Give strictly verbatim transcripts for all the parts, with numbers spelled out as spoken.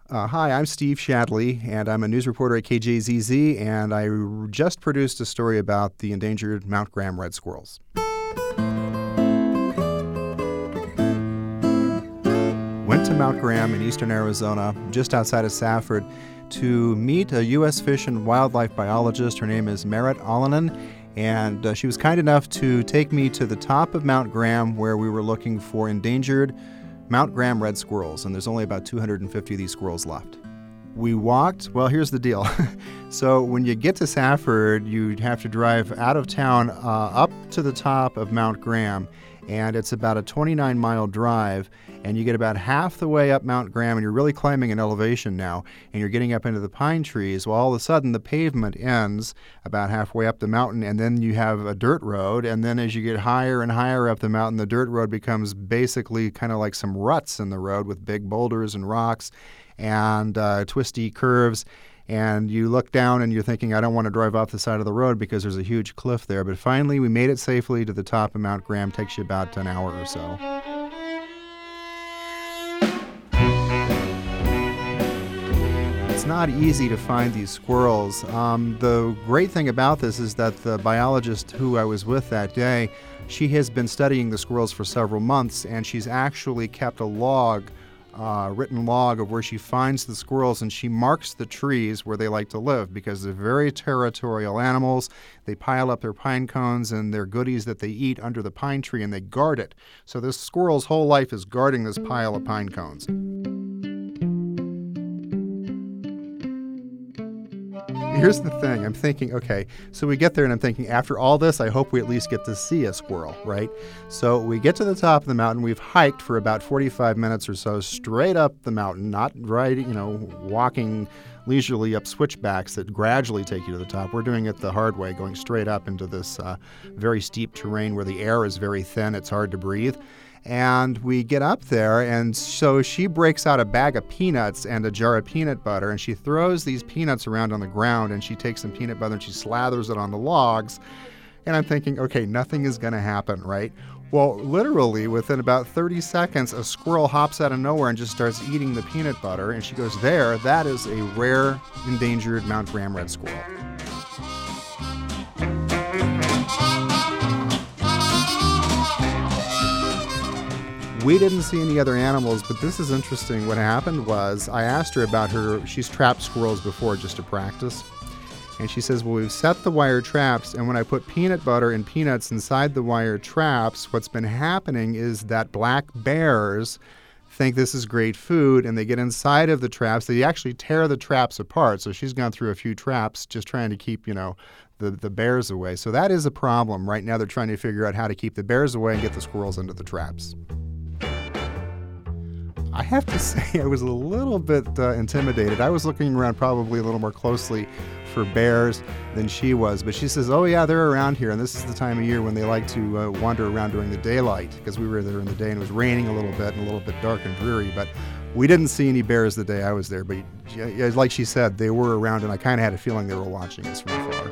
Uh, hi, I'm Steve Shadley, and I'm a news reporter at K J Z Z, and I r- just produced a story about the endangered Mount Graham red squirrels. Went to Mount Graham in eastern Arizona, just outside of Safford, to meet a U S Fish and Wildlife biologist. Her name is Merit Alonen, and uh, she was kind enough to take me to the top of Mount Graham where we were looking for endangered Mount Graham red squirrels, and there's only about two hundred fifty of these squirrels left. We walked, well, here's the deal. So when you get to Safford, you'd have to drive out of town uh, up to the top of Mount Graham, and it's about a twenty-nine mile drive, and you get about half the way up Mount Graham, and you're really climbing an elevation now, and you're getting up into the pine trees. Well, all of a sudden, the pavement ends about halfway up the mountain, and then you have a dirt road, and then as you get higher and higher up the mountain, the dirt road becomes basically kind of like some ruts in the road with big boulders and rocks and uh, twisty curves. And you look down and you're thinking, I don't want to drive off the side of the road because there's a huge cliff there. But finally, we made it safely to the top of Mount Graham. Takes you about an hour or so. It's not easy to find these squirrels. Um, the great thing about this is that the biologist who I was with that day, she has been studying the squirrels for several months, and she's actually kept a log Uh, written log of where she finds the squirrels, and she marks the trees where they like to live because they're very territorial animals. They pile up their pine cones and their goodies that they eat under the pine tree, and they guard it. So this squirrel's whole life is guarding this pile of pine cones. Here's the thing. I'm thinking, okay, so we get there and I'm thinking, after all this, I hope we at least get to see a squirrel, right? So we get to the top of the mountain. We've hiked for about forty-five minutes or so straight up the mountain, not right, you know, walking leisurely up switchbacks that gradually take you to the top. We're doing it the hard way, going straight up into this uh, very steep terrain where the air is very thin. It's hard to breathe. And we get up there, and so she breaks out a bag of peanuts and a jar of peanut butter, and she throws these peanuts around on the ground, and she takes some peanut butter and she slathers it on the logs. And I'm thinking, okay, nothing is going to happen, right? Well, literally within about thirty seconds, a squirrel hops out of nowhere and just starts eating the peanut butter, and she goes, there, that is a rare, endangered Mount Graham red squirrel. We didn't see any other animals, but this is interesting. What happened was I asked her about her, she's trapped squirrels before just to practice. And she says, well, we've set the wire traps, and when I put peanut butter and peanuts inside the wire traps, what's been happening is that black bears think this is great food, and they get inside of the traps. They actually tear the traps apart. So she's gone through a few traps just trying to keep, you know, the, the bears away. So that is a problem. Right now they're trying to figure out how to keep the bears away and get the squirrels into the traps. I have to say I was a little bit uh, intimidated. I was looking around probably a little more closely for bears than she was. But she says, oh, yeah, they're around here. And this is the time of year when they like to uh, wander around during the daylight, because we were there in the day and it was raining a little bit and a little bit dark and dreary. But we didn't see any bears the day I was there. But yeah, like she said, they were around, and I kind of had a feeling they were watching us from afar.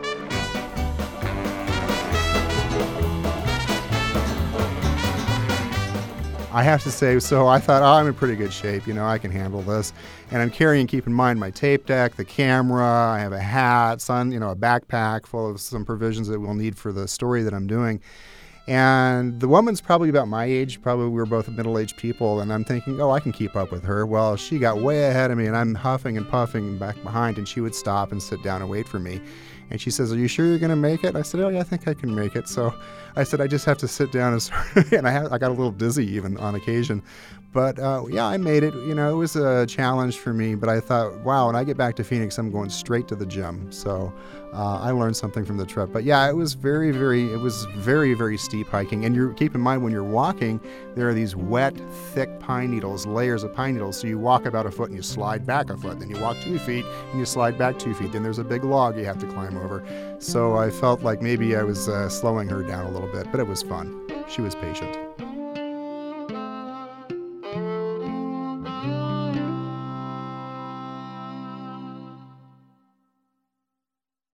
I have to say, so I thought, oh, I'm in pretty good shape. You know, I can handle this. And I'm carrying, keep in mind, my tape deck, the camera. I have a hat, sun, you know, a backpack full of some provisions that we'll need for the story that I'm doing. And the woman's probably about my age. Probably we were both middle-aged people. And I'm thinking, oh, I can keep up with her. Well, she got way ahead of me, and I'm huffing and puffing back behind. And she would stop and sit down and wait for me. And she says, are you sure you're going to make it? I said, oh, yeah, I think I can make it. So I said, I just have to sit down. And, and I, have, I got a little dizzy even on occasion. But, uh, yeah, I made it. You know, it was a challenge for me. But I thought, wow, when I get back to Phoenix, I'm going straight to the gym. So uh, I learned something from the trip. But, yeah, it was very, very, it was very, very steep hiking. And you keep in mind, when you're walking, there are these wet, thick pine needles, layers of pine needles. So you walk about a foot and you slide back a foot. Then you walk two feet and you slide back two feet. Then there's a big log you have to climb over. So I felt like maybe I was uh, slowing her down a little bit, but it was fun. She was patient.